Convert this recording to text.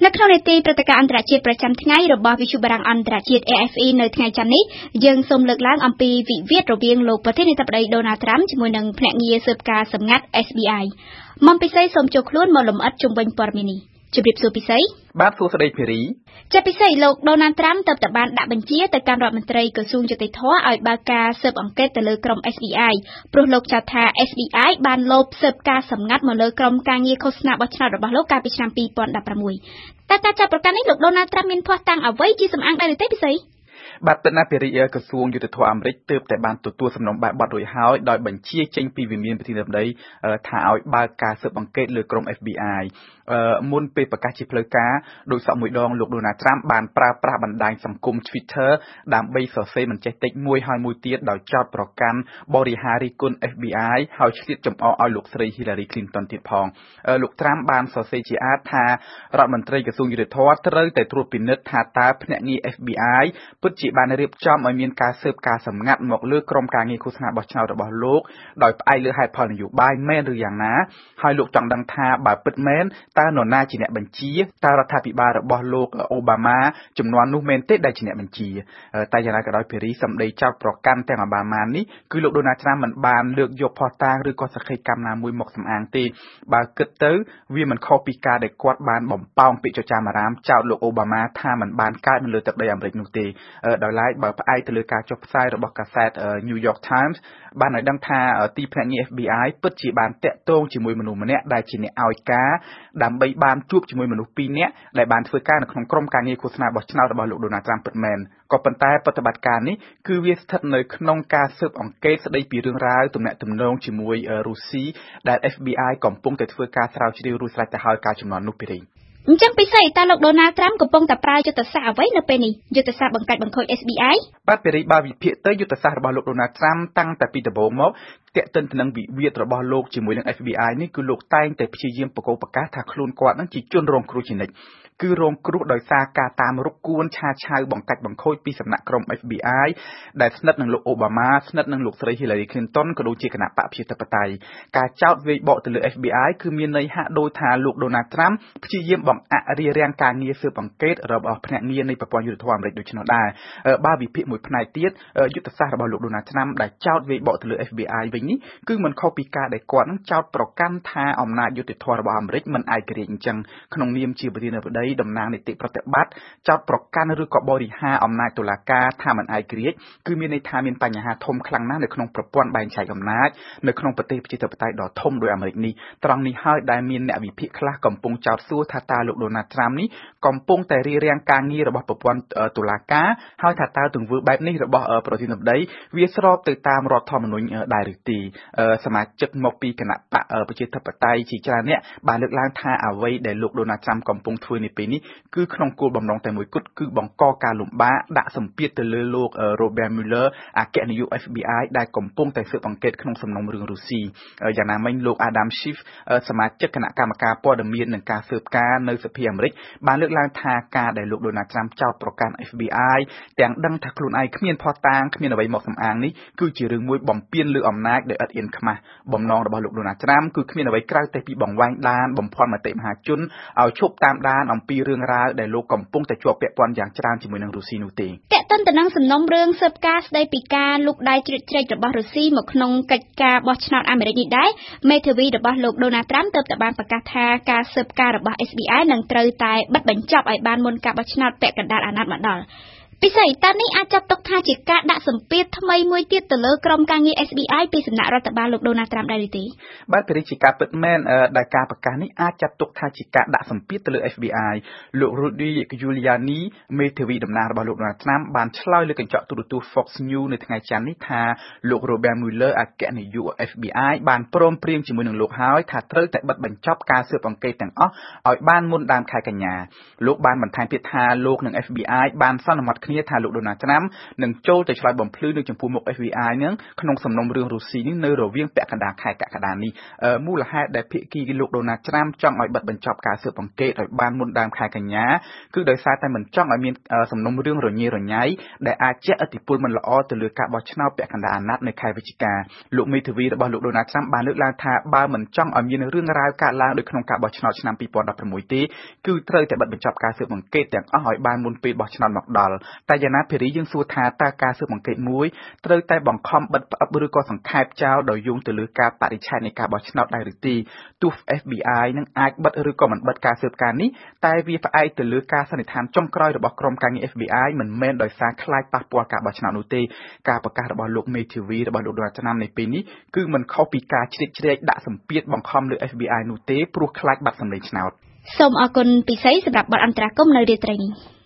នៅក្នុងនីតិព្រឹត្តិការណ៍អន្តរជាតិប្រចាំថ្ងៃរបស់វិទ្យុបារាំងអន្តរជាតិ AFE នៅថ្ងៃច័ន្ទនេះយើងសូមលើកឡើងអំពីវិវាទរវាងលោកប្រធានាធិបតី Donald Trump ជាមួយនឹងភ្នាក់ងារស៊ើបការសម្ងាត់ SBI មុំពិសីសូមចូលខ្លួនមកលំអិតជុំវិញព័ត៌មាននេះជម្រាបសួរពិសីបាទសួស្តីភេរីជាពិសេសលោក Donald Trump ទើបតែបានដាក់បញ្ជាទៅកាន់រដ្ឋមន្ត្រីក្រសួងយុតិធធម៌ឲ្យបើកការស៊ើបអង្កេតទៅលើក្រុម SBI ព្រោះលោកចោទថា SBI បានលបស៊ើបការសម្ងាត់មកលើក្រុមការងារឃោសនាបោះឆ្នោតរបស់លោកកាលពីឆ្នាំ2016តែការចាប់ប្រកាន់នេះលោក Donald Trump មានភស្តុតាងអ្វីជាសម្អាងដែរទេពិសីបាទពិតណាស់ភេរីក្រសួងយុតិធធម៌អាមេរិកទើបតែបានទទួលសំណុំបែបបទរួចហើយដោយបញ្ជាចេញពីវិមានប្រធានាធិបតីថាឲ្យបើកការស៊ើបអង្កេតលើក្រុម FBI មុនពេលប្រកាសជាផ្លូវការដោយសក់មួយដងលោក Donald Trump បានប្រើប្រាស់បណ្ដាញសង្គម Twitter ដើម្បីសរសេរមិនចេះតិចមួយហើយមួយទៀតដោយចោទប្រកាន់បរិហារិគុណ FBI ហើយឆ្លៀតចំអកឲ្យលោកស្រី Hillary Clinton ទៀតផងលោក Trump បានសរសេរជាអាតថារដ្ឋមន្ត្រីក្រសួងយុតិធធម៌ត្រូវតែត្រួតពិនិត្យថាតើភ្នាក់ងារ FBI ពិតជាបានរៀបចំឲ្យមានការស៊ើបការសម្ងាត់មកលើក្រុមការងារឃោសនាបោះឆ្នោតរបស់លោកដោយផ្អែកលើហេតុផលនយោបាយមែនឬយ៉ាងណាហើយលោកចង់ដឹងថាបើពិតមែនតើនរណាជាអ្នកបញ្ជាតើរដ្ឋាភិបាលរបស់លោកអូបាម៉ាចំនួននោះមែនទេដែលជាអ្នកបញ្ជាតែយ៉ាងណាក៏ដោយភេរីសម្ដីចោទប្រកាន់ទាំងអូបាម៉ានេះគឺលោក Donald Trump មិនបានលើកយកភស្តុតាងឬក៏សក្ខីកម្មណាមួយមកសម្អាងទេបើគិតទៅវាមិនខុសពីការដែលគាត់បានបំផោងពាក្យចចាមអារាមចោទលោកអូបាម៉ាថាមិនបានកើតនៅលើទឹកដីអាមេរិកនោះទេដោយឡែកបើផ្អែកទៅលើការចុះផ្សាយរបស់កាសែត New York Times បានឲ្យដឹងថាទីភ្នាក់ងារ FBI ពិតជាបានតាក់ទងជាមួយមនុស្សម្នាក់ដែលជាអ្នកឲ្យការដើម្បីបានជួបជាមួយមនុស្ស2នាក់ដែលបានធ្វើការនៅក្នុងក្រុមការងារឃោសនាបោះឆ្នោតរបស់លោក Donald Trump ពិតមែនក៏ប៉ុន្តែប្រតិបត្តិការនេះគឺវាស្ថិតនៅក្នុងការស៊ើបអង្កេតស្ដីពីរឿងរ៉ាវទំនាក់ទំនងជាមួយរុស្ស៊ីដែល FBI កំពុងតែធ្វើការស្រាវជ្រាវរួចស្រេចទៅហើយកាលជំនាន់នោះពីនេះអញ្ចឹងពិសេសតើលោក Donald Trump កំពុងតែប្រើយុទ្ធសាស្ត្រអ្វីនៅពេលនេះយុទ្ធសាស្ត្របង្កាច់បង្ខូច SBI បាទពីរីបើវិភាគទៅយុទ្ធសាស្ត្ររបស់លោក Donald Trump តាំងតែពីដំបូងមកទាក់ទិនទៅនឹងវិវាទរបស់លោកជាមួយនឹង FBI នេះគឺលោកតែងតែព្យាយាមបកគោប្រកាសថាខ្លួនគាត់នឹងជាជនរងគ្រោះជានិច្ចគឺរងគ្រោះដោយសារការតាមរកគួនឆាឆៅបង្កាច់បង្ខូចពីសំណាក់ក្រុម FBI ដែលស្និទ្ធនឹងលោកអូបាម៉ាស្និទ្ធនឹងលោកស្រី Hillary Clinton ក៏ដូចជាគណៈបកប្រជាធិបតេយ្យការចោទវាយបកទៅលើ FBI គឺមានន័យហាក់ដូចថាលោក Donald Trump ព្យាយាមបង្អាក់រារាំងការងារស៊ើបអង្កេតរបស់ភ្នាក់ងារនៃប្រព័ន្ធយុត្តិធម៌អាមេរិកដូច្នោះដែរបើវិភាគមួយផ្នែកទៀតយុទ្ធសាស្ត្ររបស់លោក Donald Trump ដែលចោទវាយបកទៅលើ FBI វិញនេះគឺមិនខុសពីការដែលគាត់នឹងចោទប្រកាន់ថាអំណាចយុត្តិធម៌របស់អាមេរិកមិនឯករាជ្យអញ្ចឹងក្នុងនាមជាប្រធានាធិបតីតំណាងនីតិប្រតិបត្តិចោទប្រកាន់ឬក៏បរិហារអំណាចតុលាការថាមិនឯករាជ្យគឺមានន័យថាមានបញ្ហាធំខ្លាំងណាស់នៅក្នុងប្រព័ន្ធបែងចែកអំណាចនៅក្នុងប្រទេសប្រជាធិបតេយ្យដ៏ធំដោយអាមេរិកនេះត្រង់នេះហើយដែលមានអ្នកវិភាគខ្លះកំពុងចោទសួរថាតើលោក Donald Trump នេះកំពុងតែរារាំងការងាររបស់ប្រព័ន្ធតុលាការហើយថាតើទង្វើបែបនេះរបស់ប្រធានាធិបតីវាស្របទៅតាមរដ្ឋធម្មនុញ្ញដែរឬទេសមាជិកមកពីគណៈបកប្រជាធិបតេយ្យជាច្រើនអ្នកបានលើកឡើងថាអ្វីដែលលោក Donald Trump កំពុងធ្វើនាពេលនេះគឺក្នុងគោលបំណងតែមួយគត់គឺបង្កការលំបាកដាក់សម្ពាធទៅលើលោក Robert Mueller អគ្គនាយក FBI ដែលកំពុងតែស៊ើបអង្កេតក្នុងសំណុំរឿងរុស្ស៊ីយ៉ាងណាមិញលោក Adam Schiff សមាជិកគណៈកម្មការព័ត៌មាននិងការស៊ើបការនៅសភាអាមេរិកបានលើកឡើងថាការដែលលោក Donald Trump ចោទប្រកាន់ FBI ទាំងដឹងថាខ្លួនឯងគ្មានភស្តុតាងគ្មានអ្វីមកសម្អាងនេះគឺជារឿងមួយបំពានលើអំណាចដែលឥតអៀនខ្មាស់បំណងរបស់លោក Donald Trump គឺគ្មានអ្វីក្រៅតែពីបង្វែងដានបំភាន់មតិមហាជនឲ្យឈប់តាមដានអំពីរឿងរ៉ាវដែលលោកកំពុងតែជាប់ពាក់ព័ន្ធយ៉ាងច្រើនជាមួយនឹងរុស្ស៊ីនោះទេតើតើទៅនឹងសំណុំរឿងស៊ើបការស្ដីពីការលូកដៃជ្រៀតជ្រែករបស់រុស្ស៊ីមកក្នុងកិច្ចការបោះឆ្នោតអាមេរិកនេះដែរមេធាវីរបស់លោក Donald Trump ទើបតែបានប្រកាសថាការស៊ើបការរបស់ SBI នឹងត្រូវតែបិទបញ្ចប់ឲ្យបានមុនការបោះឆ្នោតពាក់កណ្ដាលអាណត្តិមកដល់ពិសេសតើនេះអាចចាត់ទុកថាជាការដាក់សម្ពាធថ្មីមួយទៀតទៅលើក្រុមការងារ SBI ពីសំណាក់រដ្ឋបាលលោក Donald Trump ដែរទេបាទព្រះរាជការពិតមែនដែលការប្រកាសនេះអាចចាត់ទុកថាជាការដាក់សម្ពាធទៅលើ FBI លោក Rudy Giuliani មេធាវីតំណាងរបស់លោក Donald Trump បានឆ្លើយលើកញ្ចក់ទូរទស្សន៍ Fox News នៅថ្ងៃច័ន្ទនេះថាលោក Robert Mueller អគ្គនាយក FBI បានព្រមព្រៀងជាមួយនឹងលោកហើយថាត្រូវតែបិទបញ្ចប់ការស៊ើបអង្កេតទាំងអស់ឲ្យបានមុនដើមខែកញ្ញាលោកបានបន្ថែមទៀតថាលោកនិង FBI បានសន្មតគ្នាថាលោកដូណាល់ត្រាំនឹងចូលទៅឆ្លើយបំភ្លឺនៅចំពោះមុខ FBI នឹងក្នុងសំណុំរឿងរុស្ស៊ីនេះនៅរវាងពាក់កណ្ដាលខែកក្កដានេះមូលហេតុដែលភាគីលោកដូណាល់ត្រាំចង់ឲ្យបិទបញ្ចប់ការស៊ើបអង្កេតឲ្យបានមុនដើមខែកញ្ញាគឺដោយសារតែមិនចង់ឲ្យមានសំណុំរឿងរញ៉េរញ៉ៃដែលអាចជះឥទ្ធិពលមិនល្អទៅលើការបោះឆ្នោតពាក់កណ្ដាលអាណត្តិនៅខែវិច្ឆិកាលោកមេធាវីរបស់លោកដូណាល់ត្រាំបានលើកឡើងថាបើមិនចង់ឲ្យមានរឿងរ៉ាវកើតឡើងដូចក្នុងការបោះឆ្នោតឆ្នាំ2016ទេគឺត្រូវតែបិទបញ្ចប់ការស៊ើបអង្កេតទាំងអស់ឲ្យបានមុនពេលបោះឆ្នោតមកដល់តែយ៉ាងណាភារីយើងសួរថាតើការស៊ើបអង្កេតមួយត្រូវតែបង្ខំបិទផ្អឹបឬក៏សង្ខេបចោលដោយយោងទៅលើការបរិច្ឆេទនៃការបោះឆ្នោតដែរឬទេទោះ FBI នឹងអាចបិទឬក៏មិនបិទការស៊ើបការនេះតែវាផ្អែកទៅលើការសន្និដ្ឋានចុងក្រោយរបស់ក្រុមការងារ FBI មិនមែនដោយសារខ្លាចប៉ះពាល់ការបោះឆ្នោតនោះទេការប្រកាសរបស់លោកមេធាវីរបស់លោកដូណាល់ត្រាំនៅពេលនេះគឺមិនខុសពីការជ្រៀតជ្រែកដាក់សម្ពាធបង្ខំលើ FBI នោះទេព្រោះខ្លាចបាត់សម្លេងឆ្នោតសូមអរគុណពិសេសសម្រាប់បទអន្តរាគមន៍នៅរាត្រីនេះ